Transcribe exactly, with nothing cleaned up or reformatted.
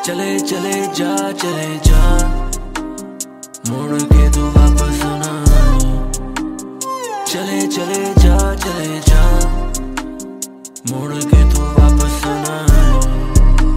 चले चले जा चले जा, मुड़ के तू वापस ना आई। चले चले जा चले जा, मुड़ के तू